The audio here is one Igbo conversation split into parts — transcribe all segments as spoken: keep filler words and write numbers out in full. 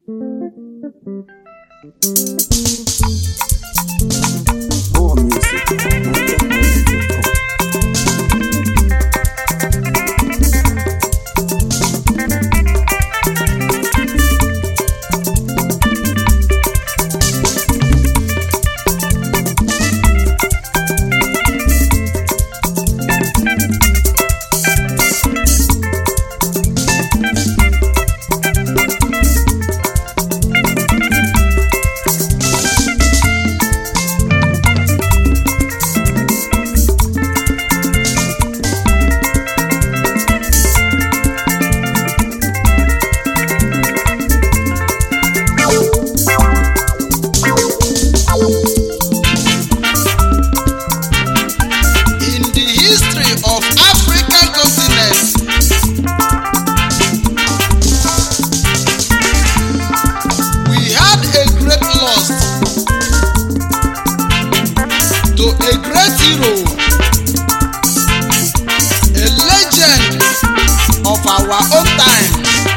More music. A great hero, a legend of our own time.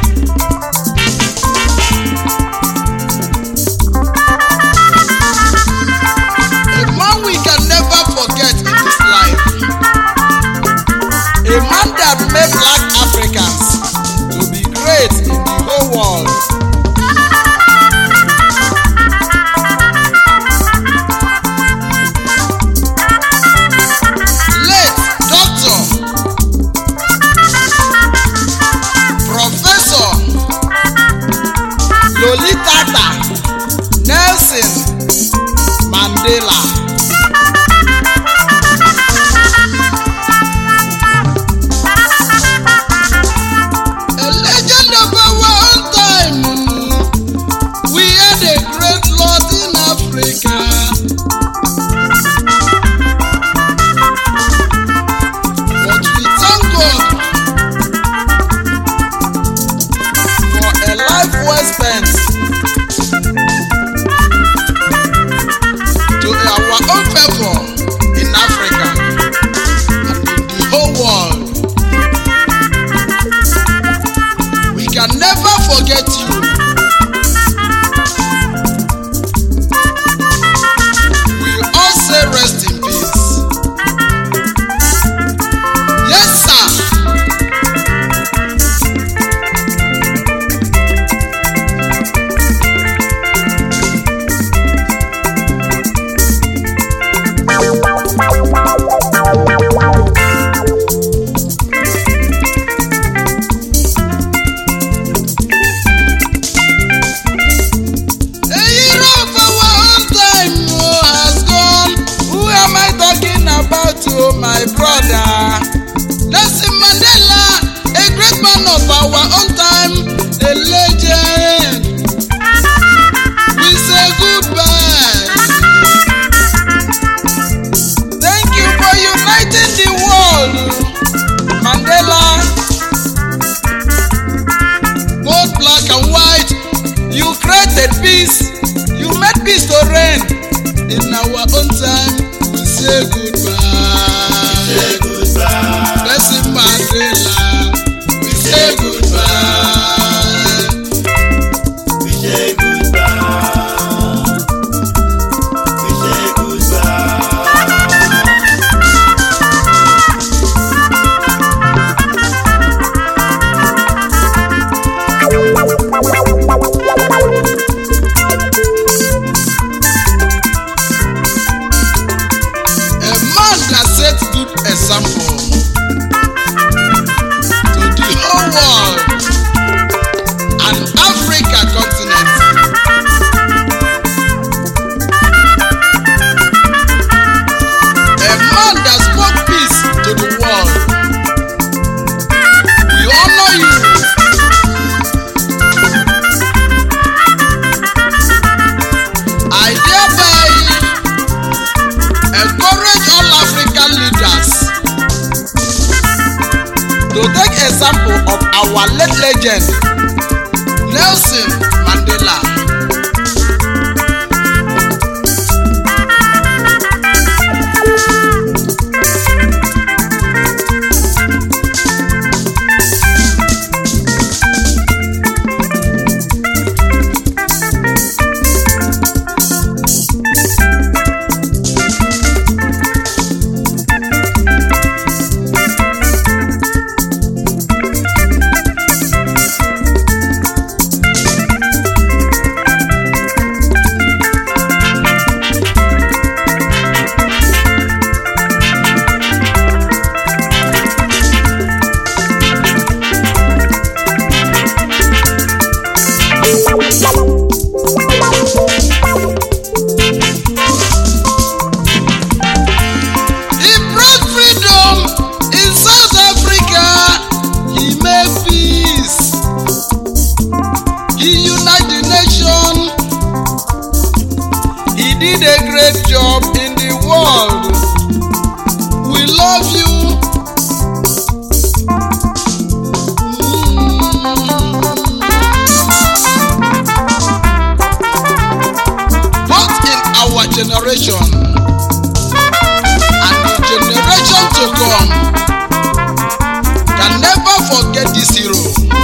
A man we can never forget in this life. A man that made black Africans to be great in the whole world. Lolitata Nelson Mandela. A legend of our own time. We had a great Lord in Africa. But we thank God for a life well spent. To our own people in Africa and in the whole world. We can never forget you. We all say rest in peace. Yes, sir. Oh, my brother, Nelson Mandela, a great man of our own time, a legend. We say goodbye. Thank you for uniting the world, Mandela. Both black and white, you created peace. You made peace to reign in our own time. We say goodbye. Say goodbye. Nelson Mandela. We say goodbye. We say goodbye. We say goodbye. A man that set good example to the whole world and Africa continent. A man that spoke peace to the world. We honor you. I thereby encourage all African leaders to take example of our late legend Nelson Mandela. did a great job in the world. We love you. Both in our generation and the generation to come can never forget this hero,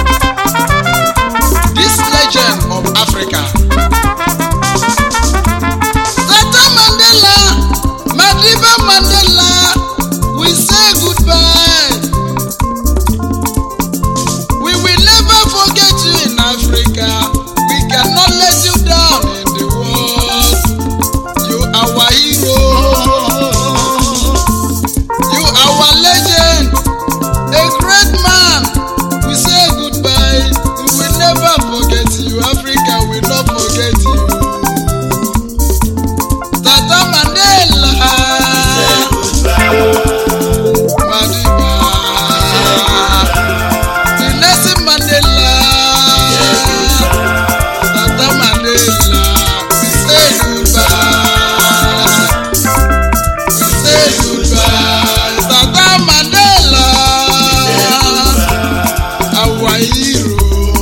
this legend of Africa. Tata Mandela, Madiba Mandela, we say goodbye. We will never forget you in Africa. We cannot let you down in the world. You are our hero. You are our legend. A great man. We say goodbye. We will never forget you. Africa will not forget you. Tata Mandela. Madiba. The Nelson Mandela. Tata Mandela. We say goodbye. We say goodbye. Tata Mandela. Our hero.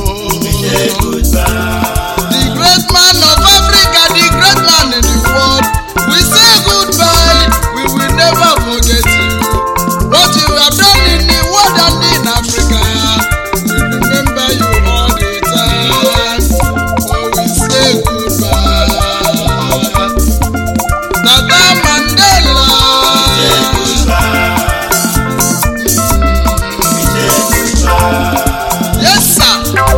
The great man of Africa, the great man in the world. We say goodbye. We will never forget you. What you have done in the world and in Africa, we remember you all the time. Oh, we say goodbye. Tata Mandela. Yes, sir.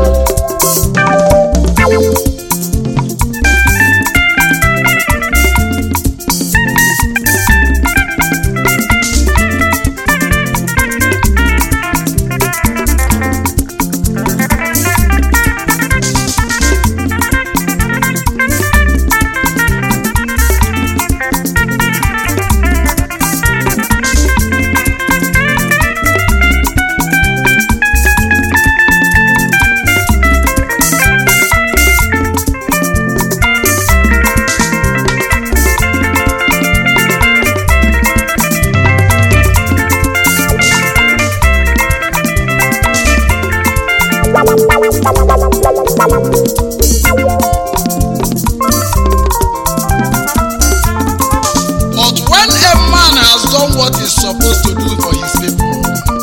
But when a man has done what he's supposed to do for his people,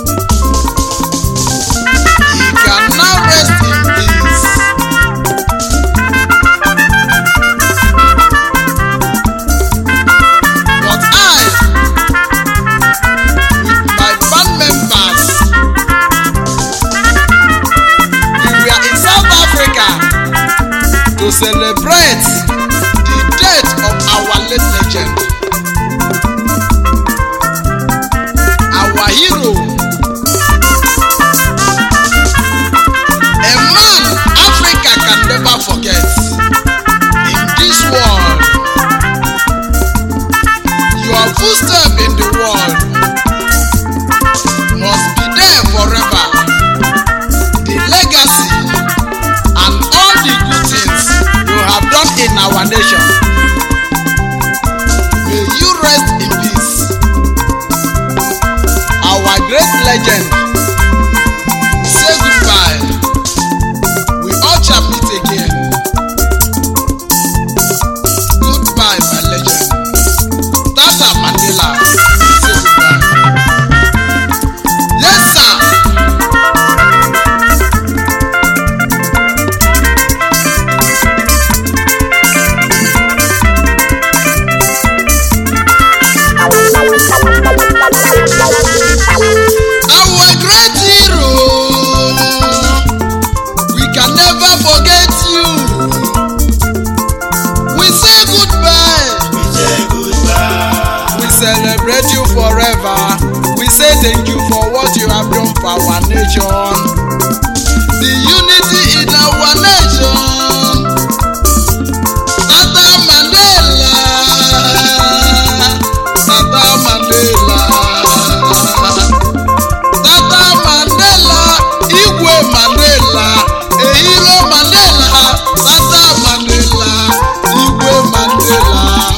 he can now rest in peace. But I, with my band members, we were in South Africa to celebrate the death of our late legend, our hero, a man Africa can never forget in this world. Your footstep in the world must be there forever. The legacy and all the good things you have done in our nation, may you rest in peace. Our great legend, say goodbye. We all shall meet again. Goodbye, my legend. Tata Mandela, say goodbye. Yes, sir. Our great hero, we can never forget you. We say goodbye. We celebrate you forever. We say thank you for what you have done for our nation. The unity in our nation. Tata Mandela. Tata Mandela. Tata Mandela. Igwe Mandela. Ehiro Mandela. Tata Mandela. Igwe Mandela.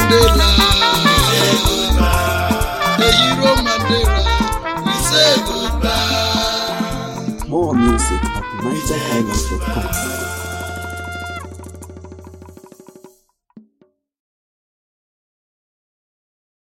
Mandela.